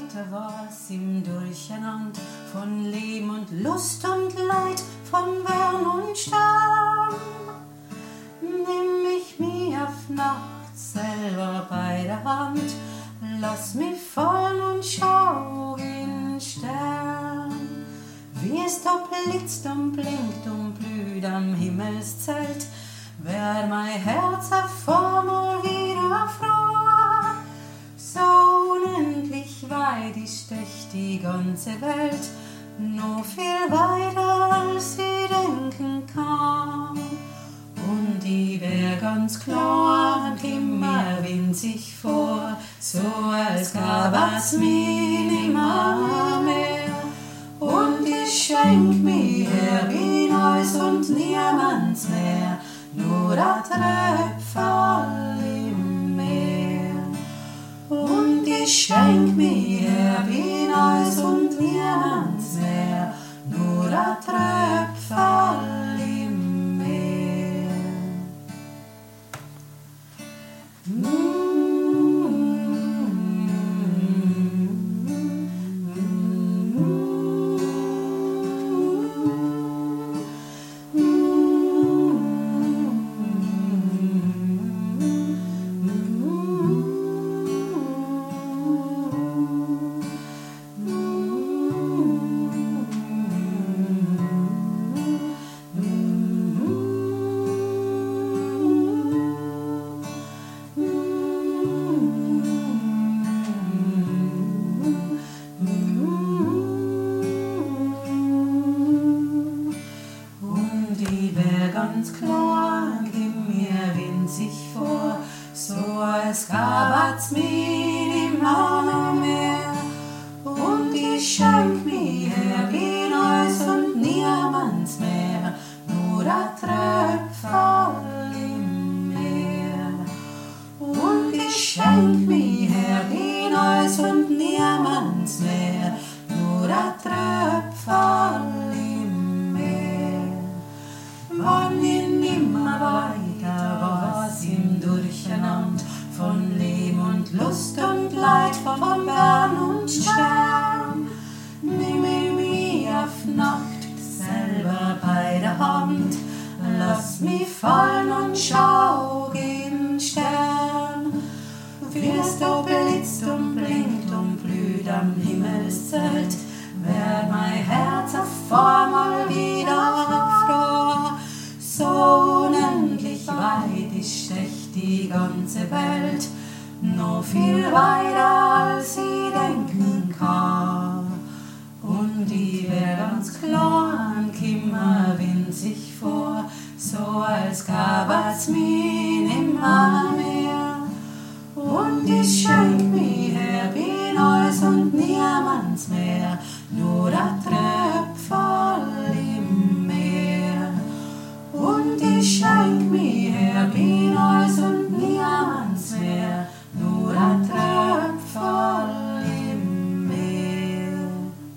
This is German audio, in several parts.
weiter war's im Durcheinander von Leben und Lust und Leid, von Wern und Stern. Nimm mich mir auf Nacht selber bei der Hand, lass mich fallen und schau in Stern. Wie es da blitzt und blinkt und blüht am Himmelszelt, wär mein Herz auf einmal wieder froh. So unendlich weit ist echt die ganze Welt, noch viel weiter als ich denken kann. Und ich wär ganz klar, komm mir winzig vor, so als gab's mich nimmer mehr. Und ich schenk mir wie Neues und niemands mehr, nur der Tröpfel im Meer. Und ich schenk mir wie Neues und niemands mehr, nur der Tröpfel im Meer. Ganz klar, gib mir winzig vor, so als gab's mich nimmer mehr. Und ich schenk mir wie Neues und niemands mehr, nur der Tröpfel im Meer. Und ich schenk mir wie Neues und niemands mehr, nur der Tröpfel im Meer. Wann ich nimmer weiter war's im Durcheinander von Leben und Lust und Leid, von Bern und Stern. Nimm ich mich auf Nacht selber bei der Hand, lass mich fallen und schau in Stern. Wie es da blitzt und blinkt und blüht am Himmelszelt, wär mein Herz auf einmal wieder froh. So unendlich weit ist echt die ganze Welt, noch viel weiter als ich denken kann. Und ich wär ganz klar, komm mir winzig vor, so als gab's mich nimmer mehr. Und ich schenk mir wie Neues und niemands mehr, nur der Tröpfel im Meer. Und ich schenk mir wie Neues und niemands mehr, nur der Tröpfel im Meer.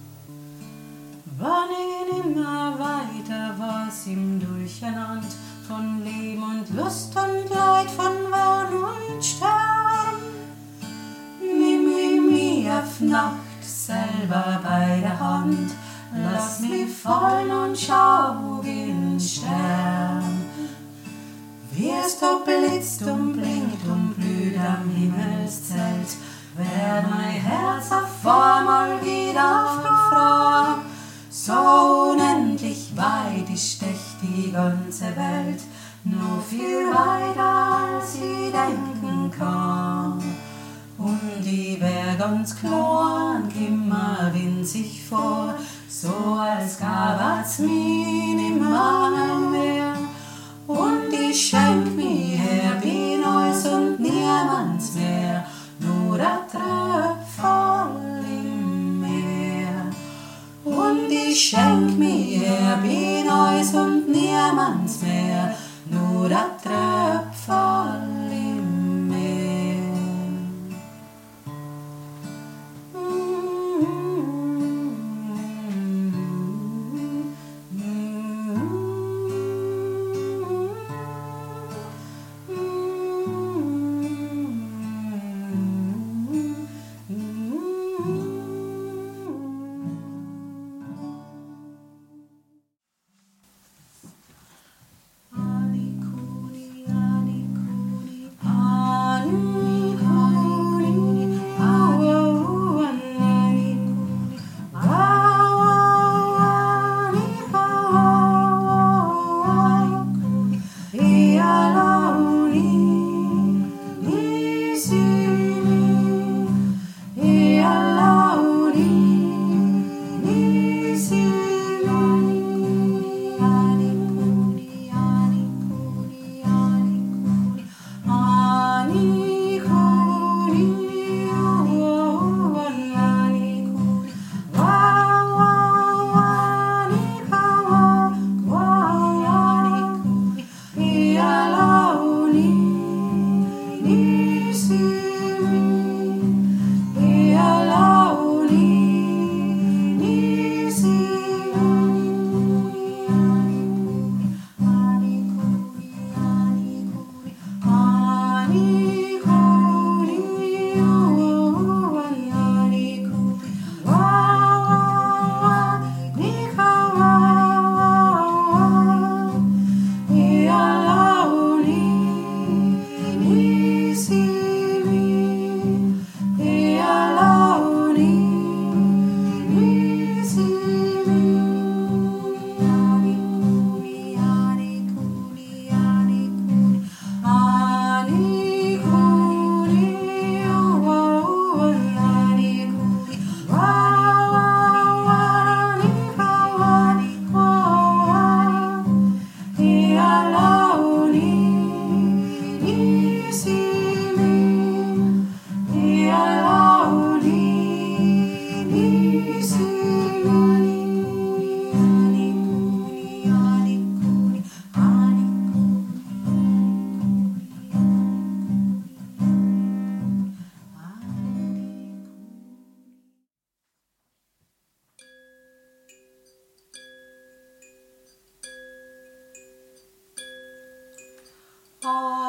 Wann ich nimmer weiter war's im Durcheinander von Leben und Lust und Leid, von Wern und Stern. Nimm ich mich auf Nacht selber bei der Hand, lass mich fallen und schau in Stern. Wie es da blitzt und blinkt und blüht am Himmelszelt, wär mein Herz auf einmal wieder froh. So unendlich weit ist echt die ganze Welt, nur viel weiter als ich denken kann. Und ich wär ganz klar, komm mir winzig vor, so als gab's mich nimmer mehr. Und ich schenk mir wie Neues und niemands mehr, nur der Tröpfel im Meer. Und ich schenk mir wie Neues und niemands mehr, nur der Tröpfel im Meer. Ah.